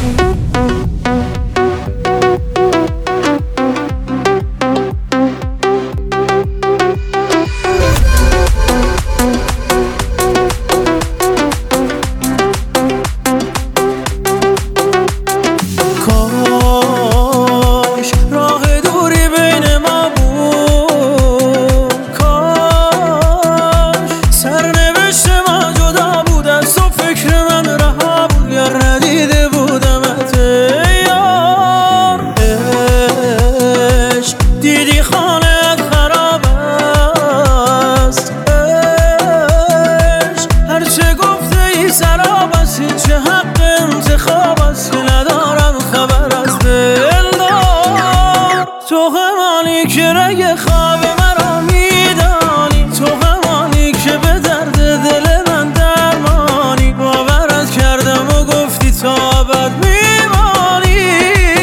چه حق انتخاب است که ندارم خبر از دلدار. تو همانی که رگ خواب مرا میدانی، تو همانی که به درد دل من درمانی. باورت کردم و گفتی تا ابد میمانی.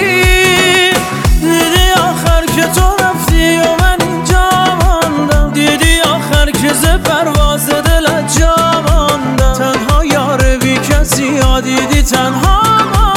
دیدی آخر که تو رفتی و من اینجا ماندم، دیدی آخر که ز پرواز دلت جا ماندم. تنها یار بی کسی ها دیدی تنها